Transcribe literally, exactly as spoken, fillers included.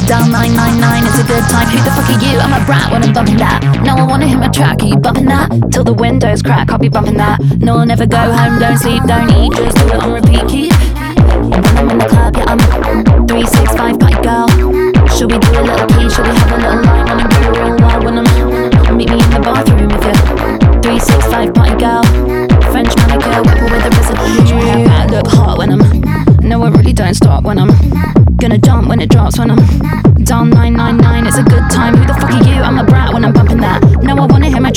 Down nine nine nine, it's a good time. Who the fuck are you? I'm a brat when I'm bumping that. No, I wanna hit my track, are you bumping that? Till the windows crack, I'll be bumping that. No, I'll never go home, don't sleep, don't eat, just do it on repeat, keep. When I'm in the club, yeah, I'm three six five party girl. Should we do a little key, should we have a little line? Wanna do a real wild when I'm, meet me in the bathroom if you're three six five party girl. French manicure, whipper with a residue. I look hot when I'm, no, I really don't stop when I'm gonna jump when it drops when I'm down nine nine nine, it's a good time. Who the fuck are you? I'm a brat when I'm bumping that. No, I wanna hit my